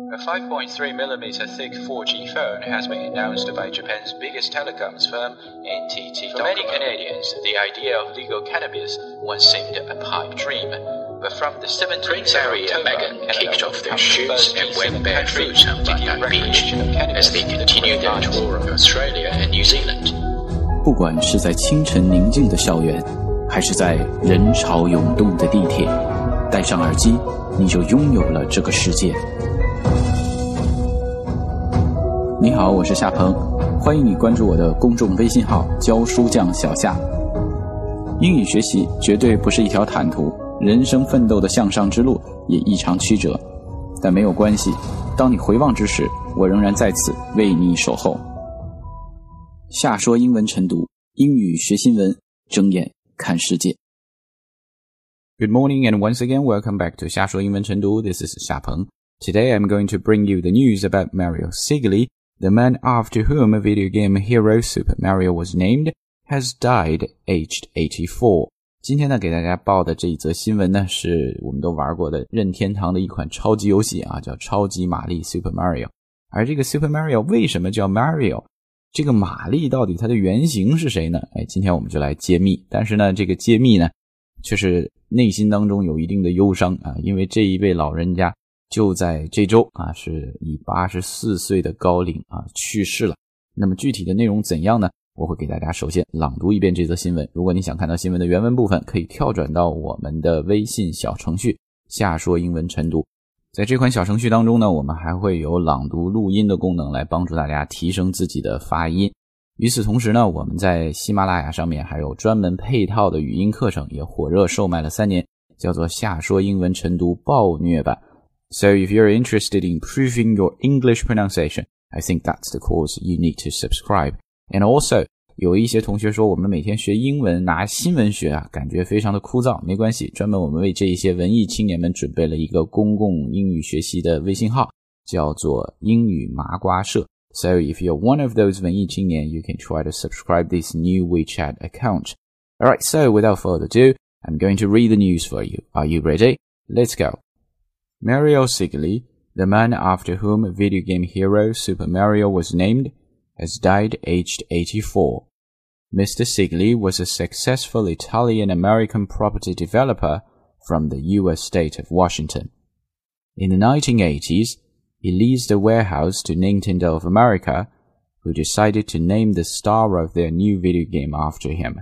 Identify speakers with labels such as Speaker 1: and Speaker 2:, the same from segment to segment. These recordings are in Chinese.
Speaker 1: A 5.3mm thick 4G phone has been announced by Japan's biggest telecoms firm, NTT. For many Canadians, the idea of legal cannabis once seemed a pipe dream. But from the 17th
Speaker 2: Prince Harry and Meghan kicked off their shoes and went barefoot on Backpack Beach as they continue their tour of Australia and New Zealand.
Speaker 3: 不管是在清晨宁静的校园，还是在人潮涌动的地铁，戴上耳机，你就拥有了这个世界。你好，我是夏鹏，欢迎你关注我的公众微信号教书匠小夏。英语学习绝对不是一条坦途，人生奋斗的向上之路也异常曲折，但没有关系，当你回望之时，我仍然在此为你守候。夏说英文晨读，英语学新闻，睁眼看世界。Good morning and once again welcome back to 夏说英文晨读. This is 夏鹏. Today I'm going to bring you the news about Mario Sigley, the man after whom a video game hero Super Mario was named, has died aged 84. 今天呢给大家报的这一则新闻呢是我们都玩过的任天堂的一款超级游戏啊，叫超级玛丽 Super Mario. 而这个 Super Mario 为什么叫 Mario？ 这个玛丽到底它的原型是谁呢？今天我们就来揭秘。但是呢这个揭秘呢却是内心当中有一定的忧伤啊，因为这一位老人家就在这周啊是以84岁的高龄啊去世了。那么具体的内容怎样呢？我会给大家首先朗读一遍这则新闻。如果你想看到新闻的原文部分，可以跳转到我们的微信小程序夏说英文晨读。在这款小程序当中呢，我们还会有朗读录音的功能来帮助大家提升自己的发音。与此同时呢，我们在喜马拉雅上面还有专门配套的语音课程，也火热售卖了3年，叫做夏说英文晨读暴虐版。So if you're interested in improving your English pronunciation, I think that's the course you need to subscribe. And also, 有一些同学说我们每天学英文拿新闻学啊，感觉非常的枯燥，没关系，专门我们为这一些文艺青年们准备了一个公共英语学习的微信号，叫做英语麻瓜社。So if you're one of those 文艺青年, you can try to subscribe this new WeChat account. Alright, so without further ado, I'm going to read the news for you. Are you ready? Let's go. Mario Sigley, the man after whom video game hero Super Mario was named, has died aged 84. Mr. Sigley was a successful Italian-American property developer from the U.S. state of Washington. In the 1980s, he leased a warehouse to Nintendo of America, who decided to name the star of their new video game after him.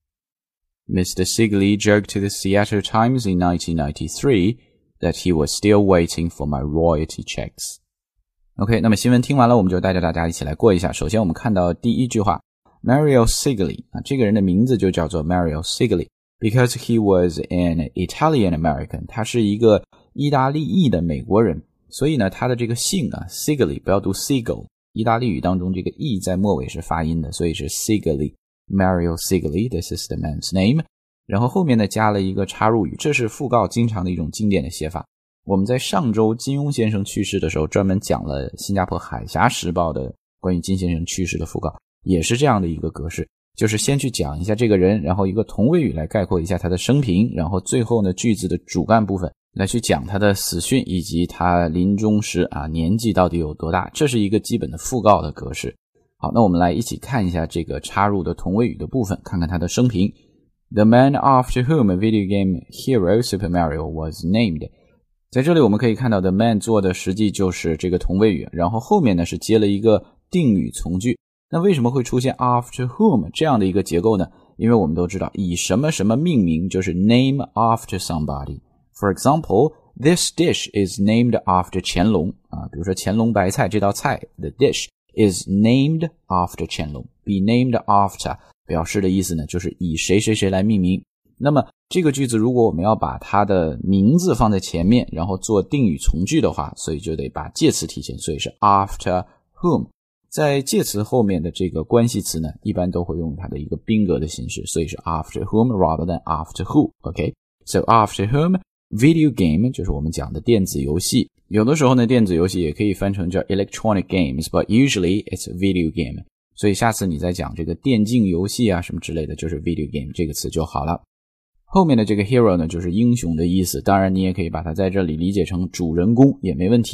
Speaker 3: Mr. Sigley joked to the Seattle Times in 1993 that he was still waiting for my royalty checks. OK, 那么新闻听完了，我们就带着大家一起来过一下。首先我们看到第一句话 Mario Sigley 啊，这个人的名字就叫做 Mario Sigley because he was an Italian American. 他是一个意大利裔的美国人，所以呢他的这个姓啊 Sigley 不要读 Siegel， 意大利语当中这个 e 在末尾是发音的，所以是 Sigley. Mario Sigley, this is the man's name. 然后后面呢加了一个插入语，这是讣告经常的一种经典的写法。我们在上周金庸先生去世的时候专门讲了新加坡海峡时报的关于金先生去世的讣告，也是这样的一个格式，就是先去讲一下这个人，然后一个同位语来概括一下他的生平，然后最后呢句子的主干部分来去讲他的死讯以及他临终时啊年纪到底有多大，这是一个基本的讣告的格式。好，那我们来一起看一下这个插入的同位语的部分，看看他的生平。The man after whom a video game hero Super Mario was named，在这里我们可以看到 the man 做的实际就是这个同位语，然后后面呢是接了一个定语从句。那为什么会出现 after whom 这样的一个结构呢？因为我们都知道以什么什么命名就是 name after somebody. For example, this dish is named after 乾隆啊，比如说乾隆白菜这道菜 the dish is named after 乾隆， be named after 表示的意思呢就是以谁谁谁来命名。那么这个句子如果我们要把它的名字放在前面，然后做定语从句的话，所以就得把介词提前，所以是 after whom。 在介词后面的这个关系词呢一般都会用它的一个宾格的形式，所以是 after whom rather than after who. OK, so after whom video game 就是我们讲的电子游戏，有的时候呢电子游戏也可以翻成叫 electronic games, but usually it's video game. 所以下次你在讲这个电竞游戏啊什么之类的，就是 video game 这个词就好了。后面的这个 hero 呢就是英雄的意思，当然你也可以把它在这里理解成主人公也没问题。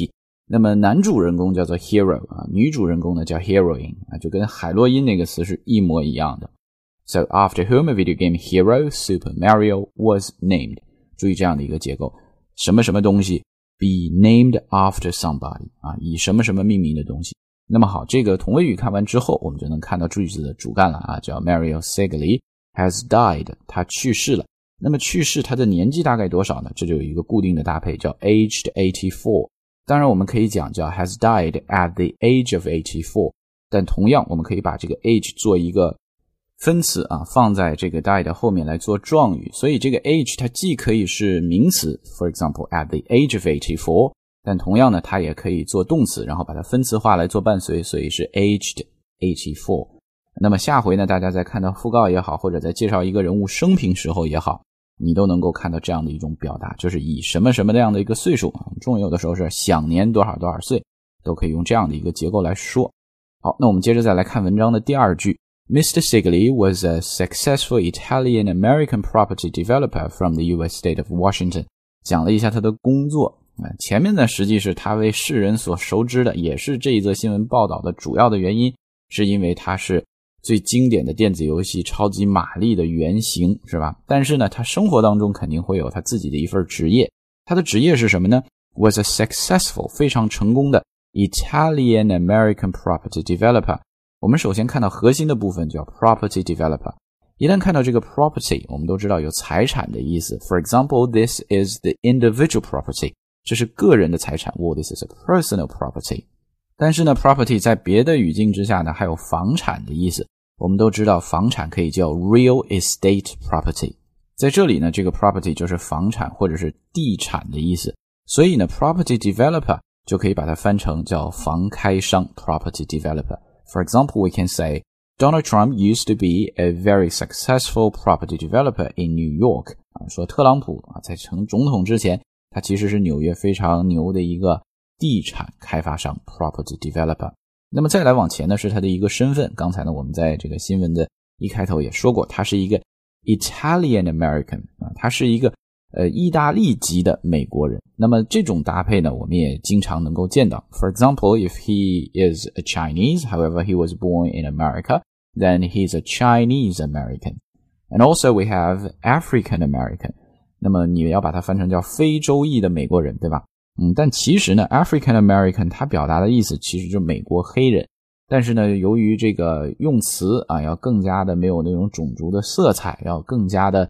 Speaker 3: 那么男主人公叫做 hero 啊，女主人公呢叫 heroine 啊，就跟海洛因那个词是一模一样的。So after whom a video game hero Super Mario was named. 注意这样的一个结构，什么什么东西 be named after somebody 啊，以什么什么命名的东西。那么好，这个同位语看完之后，我们就能看到句子的主干了啊，叫 Mario Segale has died， 他去世了。那么去世他的年纪大概多少呢？这就有一个固定的搭配叫 aged 84。当然我们可以讲叫 has died at the age of 84， 但同样我们可以把这个 age 做一个分词啊，放在这个 died 后面来做状语，所以这个 age 它既可以是名词 for example at the age of 84， 但同样呢它也可以做动词，然后把它分词化来做伴随，所以是 aged 84。那么下回呢，大家在看到讣告也好，或者在介绍一个人物生平时候也好，你都能够看到这样的一种表达，就是以什么什么那样的一个岁数啊，中有的时候是享年多少多少岁，都可以用这样的一个结构来说。好，那我们接着再来看文章的第二句。Mr. Segale was a successful Italian-American property developer from the US state of Washington. 讲了一下他的工作，前面呢实际是他为世人所熟知的，也是这一则新闻报道的主要的原因，是因为他是最经典的电子游戏超级玛丽的原型，是吧？但是呢他生活当中肯定会有他自己的一份职业，他的职业是什么呢？ Was a successful 非常成功的 Italian-American property developer。我们首先看到核心的部分叫 property developer， 一旦看到这个 property， 我们都知道有财产的意思。 For example, this is the individual property， 这是个人的财产。 this is a personal property。 但是呢 property 在别的语境之下呢还有房产的意思，我们都知道房产可以叫 real estate property， 在这里呢这个 property 就是房产或者是地产的意思，所以呢 property developer 就可以把它翻成叫房开商 property developer。For example, we can say, Donald Trump used to be a very successful property developer in New York. 说特朗普在成总统之前，他其实是纽约非常牛的一个地产开发商 property developer。 那么再来往前呢是他的一个身份，刚才呢我们在这个新闻的一开头也说过，他是一个 Italian American， 他是一个意大利籍的美国人。那么这种搭配呢我们也经常能够见到。 For example, if he is a Chinese, however he was born in America, then he's a Chinese American. And also we have African American. 那么你要把它翻成叫非洲裔的美国人，对吧？但其实呢 African American 它表达的意思其实就是美国黑人，但是呢由于这个用词要更加的没有那种种族的色彩，要更加的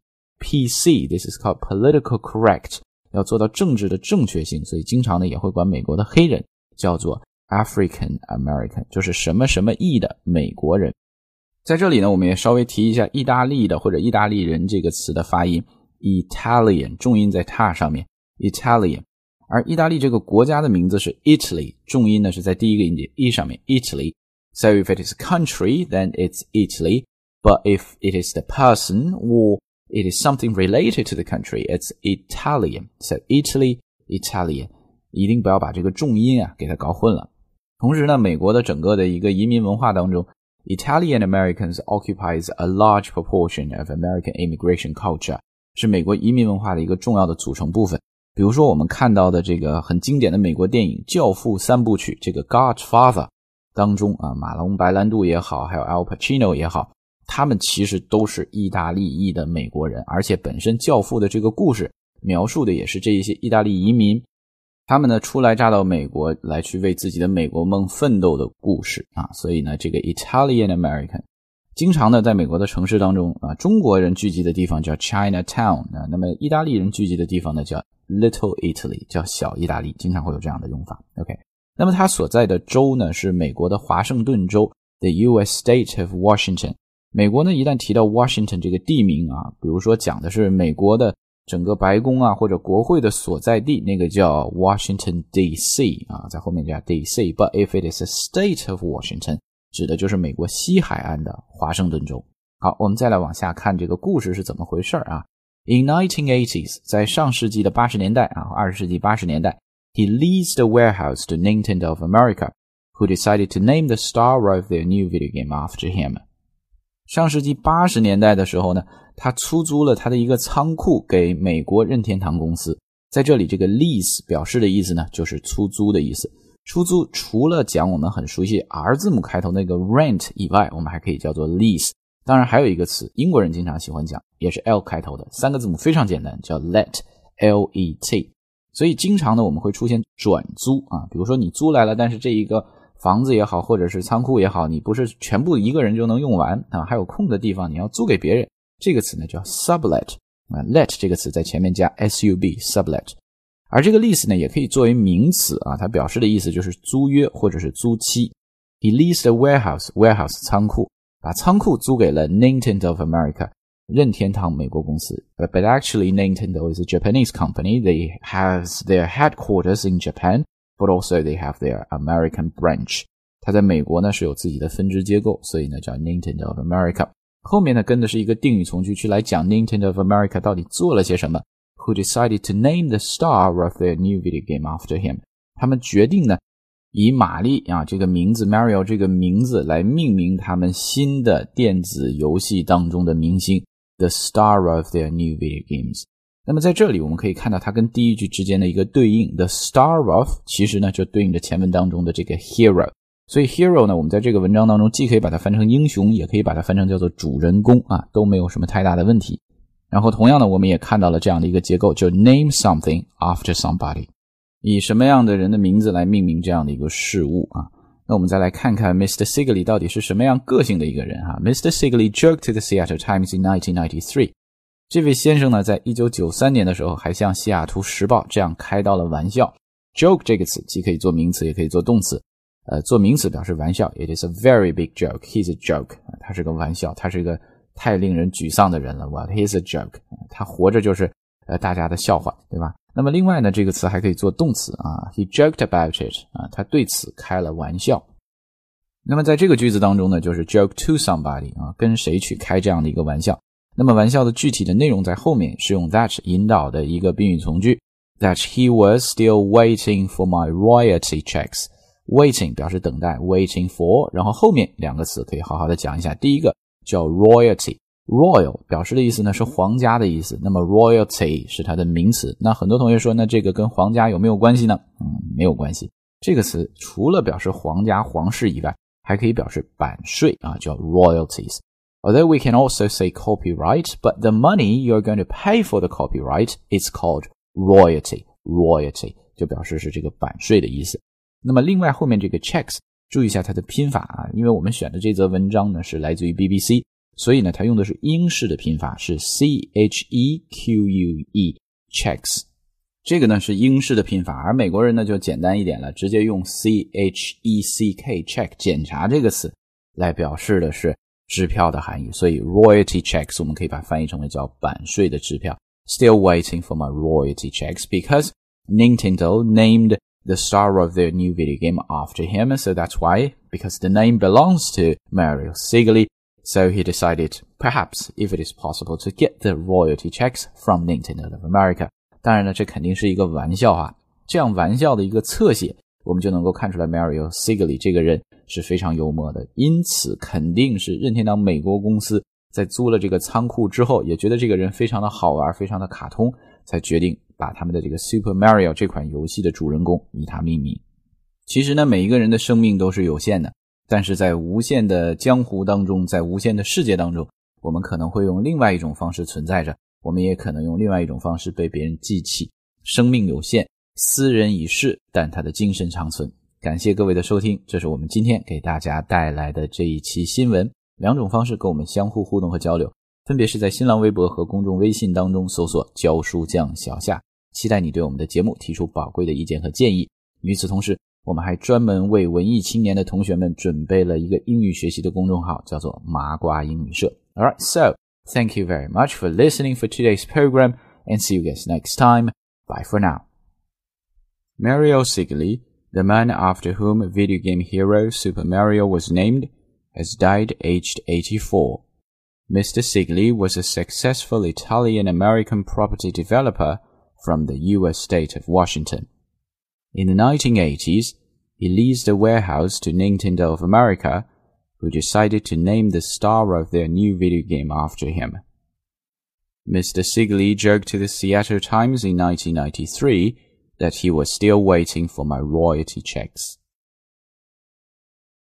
Speaker 3: PC, this is called political correct， 要做到政治的正确性，所以经常呢也会管美国的黑人叫做 African American， 就是什么什么裔的美国人。在这里呢我们也稍微提一下意大利的或者意大利人这个词的发音， Italian 重音在它上面 Italian， 而意大利这个国家的名字是 Italy， 重音呢是在第一个音节 E 上面 Italy。 So if it is a country then it's Italy, but if it is the person or it is something related to the country, it's Italian. So Italy, Italian. 一定不要把这个重音给它搞混了。同时呢美国的整个的一个移民文化当中， Italian Americans occupies a large proportion of American immigration culture， 是美国移民文化的一个重要的组成部分。比如说我们看到的这个很经典的美国电影教父三部曲，这个 Godfather 当中马龙白兰度也好，还有 Al Pacino 也好，他们其实都是意大利裔的美国人，而且本身教父的这个故事描述的也是这一些意大利移民，他们呢初来乍到美国来去为自己的美国梦奋斗的故事所以呢这个 Italian American 经常呢在美国的城市当中中国人聚集的地方叫 Chinatown， 那么意大利人聚集的地方呢叫 Little Italy， 叫小意大利，经常会有这样的用法。 OK， 那么他所在的州呢是美国的华盛顿州 The US State of Washington。美国呢一旦提到 Washington 这个地名比如说讲的是美国的整个白宫或者国会的所在地，那个叫 Washington DC 在后面加 DC， but if it is a state of Washington 指的就是美国西海岸的华盛顿州。好，我们再来往下看这个故事是怎么回事In 1980s 在上世纪的80年代20世纪80年代 he leased a warehouse to Nintendo of America, who decided to name the star of their new video game after him。上世纪80年代的时候呢，他出租了他的一个仓库给美国任天堂公司。在这里这个 lease 表示的意思呢就是出租的意思， 出租除了讲我们很熟悉 R 字母开头那个 rent 以外，我们还可以叫做 lease。当然还有一个词英国人经常喜欢讲，也是 L 开头的，3个字母非常简单，叫 let L-E-T。 所以经常呢我们会出现转租啊，比如说你租来了，但是这一个房子也好或者是仓库也好，你不是全部一个人就能用完啊，还有空的地方你要租给别人，这个词呢叫 sublet。 let 这个词在前面加 sub sublet。而这个 lease 呢也可以作为名词啊，它表示的意思就是租约或者是租期。 He leased a warehouse 仓库，把仓库租给了 Nintendo of America 任天堂美国公司。 But actually Nintendo is a Japanese company. They have their headquarters in Japan, but also they have their American branch. 它在美国呢是有自己的分支结构，所以呢叫 Nintendo of America。 后面呢跟的是一个定语从句去来讲 Nintendo of America 到底做了些什么。Who decided to name the star of their new video game after him. 他们决定呢以玛丽啊这个名字 Mario 这个名字来命名他们新的电子游戏当中的明星 The star of their new video games。 那么在这里我们可以看到它跟第一句之间的一个对应， The star of 其实呢就对应着前文当中的这个 hero。 所以 hero 呢我们在这个文章当中既可以把它翻成英雄，也可以把它翻成叫做主人公啊，都没有什么太大的问题。然后同样的我们也看到了这样的一个结构，就 name something after somebody， 以什么样的人的名字来命名这样的一个事物啊。那我们再来看看 Mr. Sigley 到底是什么样个性的一个人啊。 Mr. Sigley joked to the Seattle Times in 1993。 这位先生呢在1993年的时候还向西雅图时报这样开到了玩笑。 Joke 这个词既可以做名词也可以做动词，做名词表示玩笑， It is a very big joke, he's a joke， 他是个玩笑，他是一个太令人沮丧的人了。 Well, he's a joke， 他活着就是大家的笑话，对吧？那么另外呢这个词还可以做动词啊 He joked about it， 他对此开了玩笑。那么在这个句子当中呢就是 joke to somebody 啊，跟谁去开这样的一个玩笑。那么玩笑的具体的内容在后面是用 that 引导的一个宾语从句， That he was still waiting for my royalty checks。 Waiting 表示等待， waiting for， 然后后面两个词可以好好的讲一下。第一个叫 royalty， Royal 表示的意思呢是皇家的意思，那么 royalty 是它的名词。那很多同学说那这个跟皇家有没有关系呢？没有关系。这个词除了表示皇家皇室以外还可以表示版税啊，叫 royalties。 Although we can also say copyright, but the money you're going to pay for the copyright is called royalty. Royalty 就表示是这个版税的意思。那么另外后面这个 checks 注意一下它的拼法啊，因为我们选的这则文章呢是来自于 BBC， 所以呢它用的是英式的拼法，是 C-H-E-Q-U-E checks。 这个呢是英式的拼法，而美国人呢就简单一点了，直接用 C-H-E-C-K check 检查这个词来表示的是支票的含义，所以 royalty checks 我们可以把它翻译成为叫版税的支票。 Still waiting for my royalty checks because Nintendo named the star of their new video game after him, so that's why, because the name belongs to Mario Sigley, so he decided perhaps if it is possible to get the royalty checks from Nintendo of America。 当然呢这肯定是一个玩笑啊，这样玩笑的一个侧写我们就能够看出来 Mario Sigley 这个人是非常幽默的，因此肯定是任天堂美国公司在租了这个仓库之后也觉得这个人非常的好玩，非常的卡通，才决定把他们的这个 Super Mario 这款游戏的主人公以他命名。其实呢每一个人的生命都是有限的，但是在无限的江湖当中，在无限的世界当中，我们可能会用另外一种方式存在着，我们也可能用另外一种方式被别人记起。生命有限，斯人已逝，但他的精神长存。感谢各位的收听，这是我们今天给大家带来的这一期新闻。两种方式跟我们相互互动和交流，分别是在新浪微博和公众微信当中搜索教书匠小夏，期待你对我们的节目提出宝贵的意见和建议。与此同时，我们还专门为文艺青年的同学们准备了一个英语学习的公众号，叫做麻瓜英语社。 Alright, so thank you very much for listening for today's program and see you guys next time. Bye for now. Mario Sigley, the man after whom video game hero Super Mario was named, has died aged 84. Mr. Sigley was a successful Italian-American property developer from the U.S. state of Washington. In the 1980s, he leased a warehouse to Nintendo of America, who decided to name the star of their new video game after him. Mr. Sigley joked to the Seattle Times in 1993 that he was still waiting for my royalty checks.